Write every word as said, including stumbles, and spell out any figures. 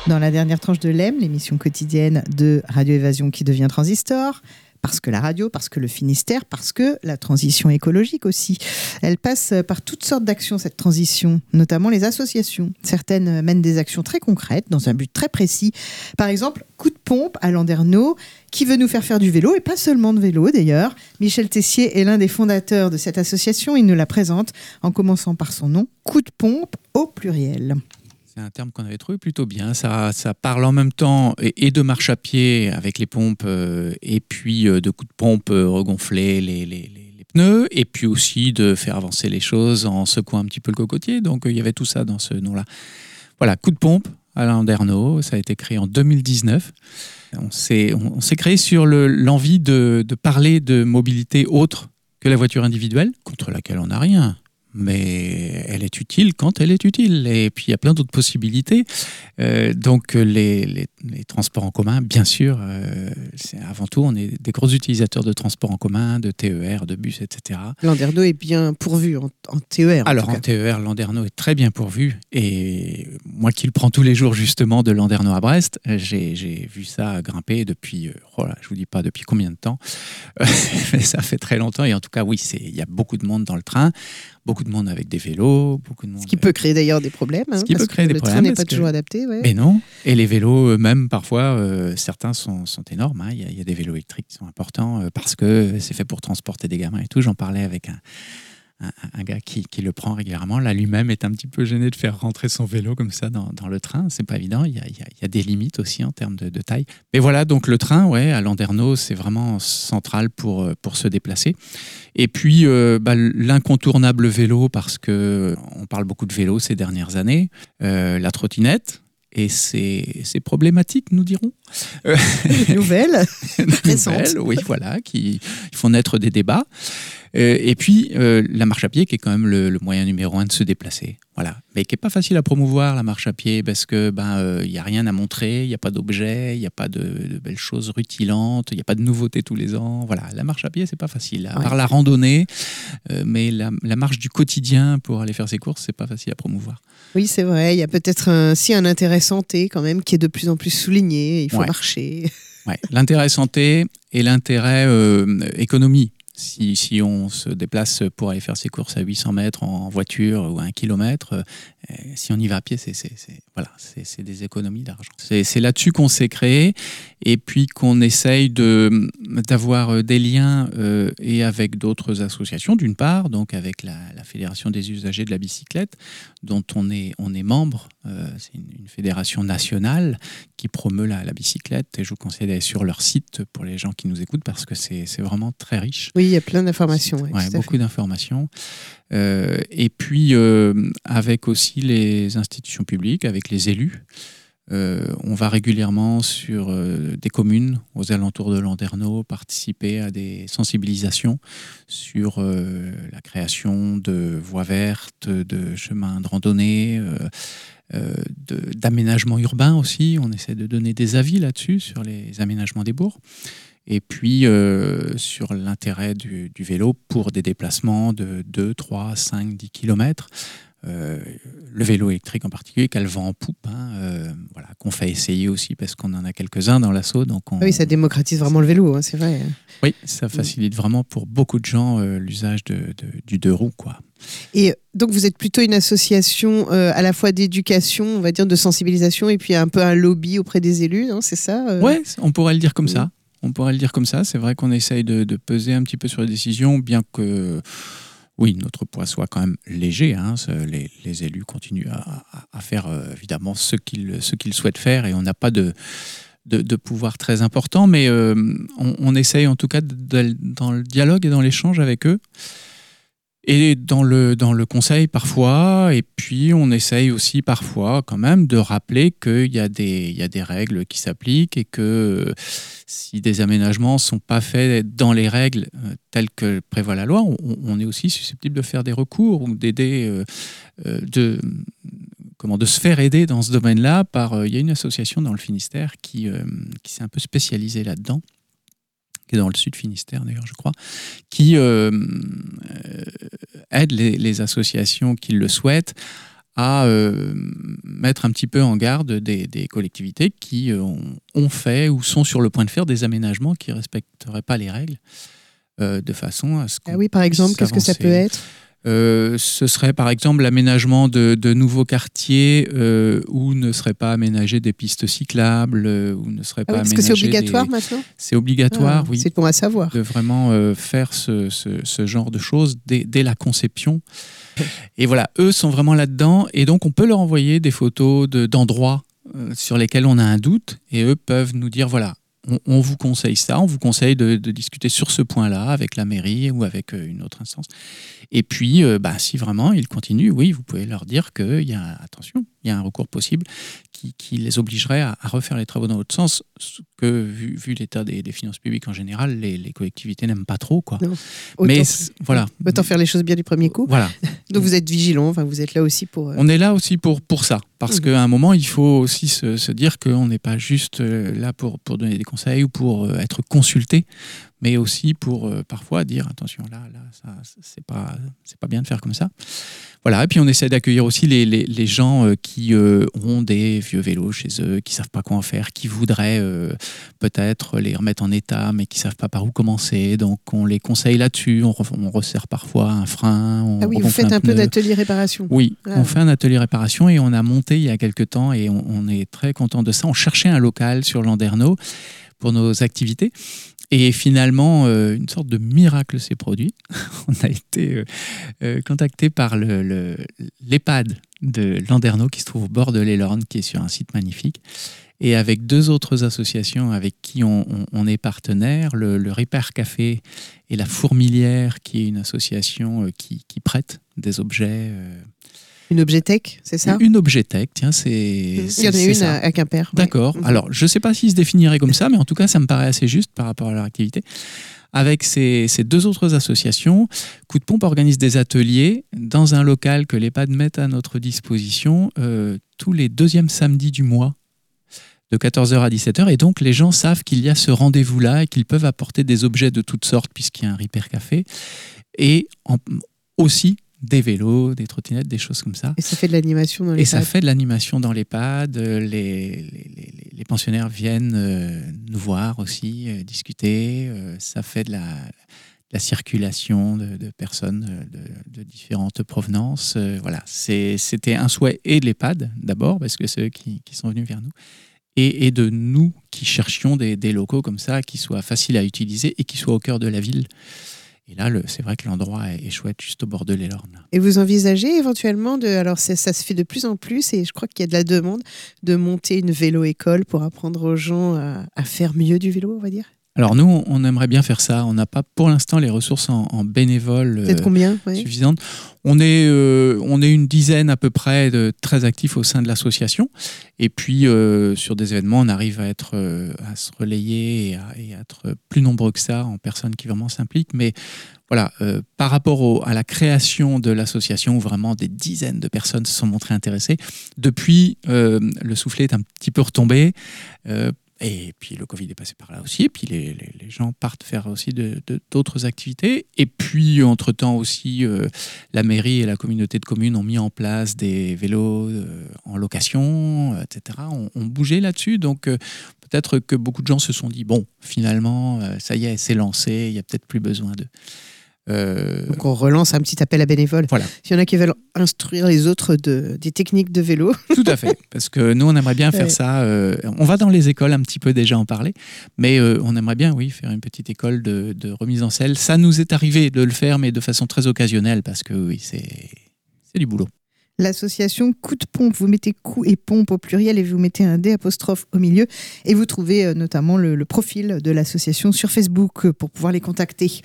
Dans la dernière tranche de l'E M, l'émission quotidienne de Radio Évasion qui devient Transistor, parce que la radio, parce que le Finistère, parce que la transition écologique aussi. Elle passe par toutes sortes d'actions, cette transition, notamment les associations. Certaines mènent des actions très concrètes, dans un but très précis. Par exemple, Coup de pompe à Landerneau, qui veut nous faire faire du vélo, et pas seulement de vélo d'ailleurs. Michel Tessier est l'un des fondateurs de cette association. Il nous la présente en commençant par son nom, Coup de pompe au pluriel. C'est un terme qu'on avait trouvé plutôt bien. Ça, ça parle en même temps et, et de marche à pied avec les pompes euh, et puis euh, de coups de pompe euh, regonfler les, les, les, les pneus et puis aussi de faire avancer les choses en secouant un petit peu le cocotier. Donc euh, il y avait tout ça dans ce nom-là. Voilà, coup de pompe à Landerneau. Ça a été créé en deux mille dix-neuf. On s'est, on, on s'est créé sur le, l'envie de, de parler de mobilité autre que la voiture individuelle, contre laquelle on n'a rien. Mais elle est utile quand elle est utile. Et puis, il y a plein d'autres possibilités. Euh, donc, les, les, les transports en commun, bien sûr, euh, c'est, avant tout, on est des gros utilisateurs de transports en commun, de T E R, de bus, et cetera. Landerneau est bien pourvu en, en T E R. En Alors, en T E R, Landerneau est très bien pourvu. Et moi qui le prends tous les jours, justement, de Landerneau à Brest, j'ai, j'ai vu ça grimper depuis, euh, oh là, je ne vous dis pas depuis combien de temps. Mais ça fait très longtemps. Et en tout cas, oui, il y a beaucoup de monde dans le train. Beaucoup de monde avec des vélos, beaucoup de monde. Ce qui peut créer d'ailleurs des problèmes. Hein, Ce qui parce peut créer que des le problèmes. Le train n'est pas que... toujours adapté. Ouais. Mais non. Et les vélos eux-mêmes, parfois, euh, certains sont, sont énormes. Hein. Il y a, il y a des vélos électriques qui sont importants euh, parce que c'est fait pour transporter des gamins et tout. J'en parlais avec un, un, un gars qui, qui le prend régulièrement. Là, lui-même est un petit peu gêné de faire rentrer son vélo comme ça dans, dans le train. C'est pas évident. Il y a, il y a, il y a des limites aussi en termes de, de taille. Mais voilà, donc le train, ouais, à Landerneau, c'est vraiment central pour, pour se déplacer. Et puis, euh, bah, l'incontournable vélo, parce qu'on parle beaucoup de vélo ces dernières années, euh, la trottinette, et c'est, c'est problématique, nous dirons. Euh, Nouvelle, Nouvelle, oui, voilà, qui font naître des débats. Euh, et puis, euh, la marche à pied, qui est quand même le, le moyen numéro un de se déplacer. Voilà. Mais qui n'est pas facile à promouvoir, la marche à pied, parce qu'il ben, euh, n'y a rien à montrer, il n'y a pas d'objets, il n'y a pas de, de belles choses rutilantes, il n'y a pas de nouveautés tous les ans. Voilà. La marche à pied, c'est pas facile. À part ouais. la randonnée, euh, mais la, la marche du quotidien pour aller faire ses courses, c'est pas facile à promouvoir. Oui, c'est vrai. Il y a peut-être un, si un intérêt santé quand même qui est de plus en plus souligné. Il faut ouais. marcher. Ouais. L'intérêt santé et l'intérêt euh, économie. Si, si on se déplace pour aller faire ses courses à huit cents mètres en voiture ou à un kilomètre, euh, si on y va à pied, c'est, c'est, c'est, voilà, c'est, c'est des économies d'argent. C'est, c'est là-dessus qu'on s'est créé et puis qu'on essaye de, d'avoir des liens euh, et avec d'autres associations, d'une part, donc avec la, la Fédération des usagers de la bicyclette, dont on est, on est membre. Euh, c'est une, une fédération nationale qui promeut la, la bicyclette et je vous conseille d'aller sur leur site pour les gens qui nous écoutent parce que c'est, c'est vraiment très riche. Oui, il y a plein d'informations. Ouais, ouais, beaucoup d'informations. Euh, et puis, euh, avec aussi les institutions publiques, avec les élus, euh, on va régulièrement sur euh, des communes aux alentours de Landerneau participer à des sensibilisations sur euh, la création de voies vertes, de chemins de randonnée, euh, euh, de, d'aménagement urbain aussi. On essaie de donner des avis là-dessus, sur les aménagements des bourgs. Et puis euh, sur l'intérêt du, du vélo pour des déplacements de deux, trois, cinq, dix kilomètres. Euh, le vélo électrique en particulier, qui a le vent en poupe, hein, euh, voilà, qu'on fait essayer aussi parce qu'on en a quelques-uns dans l'assaut. Donc on, oui, ça démocratise vraiment le vélo, hein, c'est vrai. Oui, ça facilite vraiment pour beaucoup de gens euh, l'usage de, de, du deux roues, quoi. Et donc vous êtes plutôt une association euh, à la fois d'éducation, on va dire, de sensibilisation, et puis un peu un lobby auprès des élus, non, c'est ça euh... Oui, on pourrait le dire comme oui. ça. On pourrait le dire comme ça. C'est vrai qu'on essaye de, de peser un petit peu sur les décisions, bien que, oui, notre poids soit quand même léger. Hein. Les, les élus continuent à, à faire, euh, évidemment, ce qu'ils, ce qu'ils souhaitent faire et on n'a pas de, de, de pouvoir très important, mais euh, on, on essaye en tout cas, de, de, dans le dialogue et dans l'échange avec eux, et dans le, dans le conseil parfois, et puis on essaye aussi parfois quand même de rappeler qu'il y a des, il y a des règles qui s'appliquent et que si des aménagements ne sont pas faits dans les règles euh, telles que prévoit la loi, on, on est aussi susceptible de faire des recours ou d'aider, euh, euh, de, comment, de se faire aider dans ce domaine-là par, euh, il y a une association dans le Finistère qui, euh, qui s'est un peu spécialisée là-dedans, qui est dans le sud Finistère d'ailleurs, je crois, qui euh, euh, aide les, les associations qui le souhaitent à euh, mettre un petit peu en garde des, des collectivités qui euh, ont, ont fait ou sont sur le point de faire des aménagements qui ne respecteraient pas les règles, euh, de façon à ce qu'on Ah oui, par exemple, qu'est-ce que ça peut être ? Euh, ce serait par exemple l'aménagement de, de nouveaux quartiers euh, où ne seraient pas aménagées des pistes cyclables, euh, où ne seraient ah pas oui, parce aménagées que c'est obligatoire des... maintenant ? C'est obligatoire, ah, oui. C'est bon à savoir. De vraiment euh, faire ce, ce, ce genre de choses dès, dès la conception. Et voilà, eux sont vraiment là-dedans. Et donc, on peut leur envoyer des photos de, d'endroits euh, sur lesquels on a un doute. Et eux peuvent nous dire, voilà, on, on vous conseille ça, on vous conseille de, de discuter sur ce point-là avec la mairie ou avec euh, une autre instance. Et puis, euh, bah, si vraiment ils continuent, oui, vous pouvez leur dire qu'il y a, attention, il y a un recours possible qui, qui les obligerait à, à refaire les travaux dans l'autre sens, ce que, vu, vu l'état des, des finances publiques en général, les, les collectivités n'aiment pas trop, quoi. Non. Mais Autant, voilà. Autant faire les choses bien du premier coup. Voilà. Donc vous êtes vigilant, enfin, vous êtes là aussi pour... Euh... On est là aussi pour, pour ça, parce mmh. qu'à un moment, il faut aussi se, se dire qu'on n'est pas juste là pour, pour donner des conseils ou pour euh, être consulté, mais aussi pour euh, parfois dire attention, là, là ça, c'est pas, c'est pas bien de faire comme ça. Voilà, et puis on essaie d'accueillir aussi les, les, les gens euh, qui euh, ont des vieux vélos chez eux, qui ne savent pas quoi en faire, qui voudraient euh, peut-être les remettre en état, mais qui ne savent pas par où commencer. Donc on les conseille là-dessus, on, re, on resserre parfois un frein. On ah oui, vous faites un, un peu d'atelier réparation. Oui, ah. on fait un atelier réparation et on a monté il y a quelques temps et on, on est très content de ça. On cherchait un local sur Landerneau pour nos activités. Et finalement, euh, une sorte de miracle s'est produit. On a été euh, euh, contacté par le, le, l'EHPAD de Landerneau qui se trouve au bord de l'Elorn, qui est sur un site magnifique. Et avec deux autres associations avec qui on, on, on est partenaire, le, le Repair Café et la Fourmilière, qui est une association euh, qui, qui prête des objets... Euh, Une objetech, c'est ça ? Une objetech, tiens, c'est. Il c'est, y en a une ça. à Quimper. D'accord. Ouais. Alors, je ne sais pas s'ils se définiraient comme ça, mais en tout cas, ça me paraît assez juste par rapport à leur activité. Avec ces, ces deux autres associations, Coup de Pompe organise des ateliers dans un local que l'EHPAD met à notre disposition euh, tous les deuxièmes samedis du mois, de quatorze heures à dix-sept heures. Et donc, les gens savent qu'il y a ce rendez-vous-là et qu'ils peuvent apporter des objets de toutes sortes, puisqu'il y a un Repair Café. Et en, aussi, des vélos, des trottinettes, des choses comme ça. Et ça fait de l'animation dans l'EHPAD. Et ça fait de l'animation dans l'EHPAD. Les, les, les, les pensionnaires viennent euh, nous voir aussi, euh, discuter. Euh, ça fait de la, la circulation de, de personnes de, de différentes provenances. Euh, voilà, c'est, c'était un souhait et de l'EHPAD d'abord, parce que c'est eux qui, qui sont venus vers nous, et, et de nous qui cherchions des, des locaux comme ça, qui soient faciles à utiliser et qui soient au cœur de la ville. Et là, le, c'est vrai que l'endroit est, est chouette, juste au bord de l'Elorn. Et vous envisagez éventuellement, de, alors ça, ça se fait de plus en plus, et je crois qu'il y a de la demande, de monter une vélo-école pour apprendre aux gens à, à faire mieux du vélo, on va dire ? Alors nous, on aimerait bien faire ça. On n'a pas pour l'instant les ressources en, en bénévoles euh, combien, ouais. suffisantes. On est, euh, on est une dizaine à peu près de très actifs au sein de l'association. Et puis euh, sur des événements, on arrive à, être, euh, à se relayer et à, et à être plus nombreux que ça en personnes qui vraiment s'impliquent. Mais voilà, euh, par rapport au, à la création de l'association, où vraiment des dizaines de personnes se sont montrées intéressées, depuis, euh, le soufflet est un petit peu retombé. Euh, Et puis le Covid est passé par là aussi, et puis les, les, les gens partent faire aussi de, de, d'autres activités. Et puis, entre-temps aussi, euh, la mairie et la communauté de communes ont mis en place des vélos euh, en location, euh, et cetera. On, on bougeait là-dessus, donc euh, peut-être que beaucoup de gens se sont dit, bon, finalement, euh, ça y est, c'est lancé, il n'y a peut-être plus besoin de... Euh... Donc on relance un petit appel à bénévoles. Voilà. S'il y en a qui veulent instruire les autres de, des techniques de vélo. Tout à fait, parce que nous on aimerait bien faire ouais. ça. Euh, on va dans les écoles un petit peu déjà en parler, mais euh, on aimerait bien, oui, faire une petite école de, de remise en selle. Ça nous est arrivé de le faire, mais de façon très occasionnelle, parce que oui, c'est, c'est du boulot. L'association Coup de Pompe, vous mettez coup et pompe au pluriel et vous mettez un D apostrophe au milieu, et vous trouvez euh, notamment le, le profil de l'association sur Facebook pour pouvoir les contacter.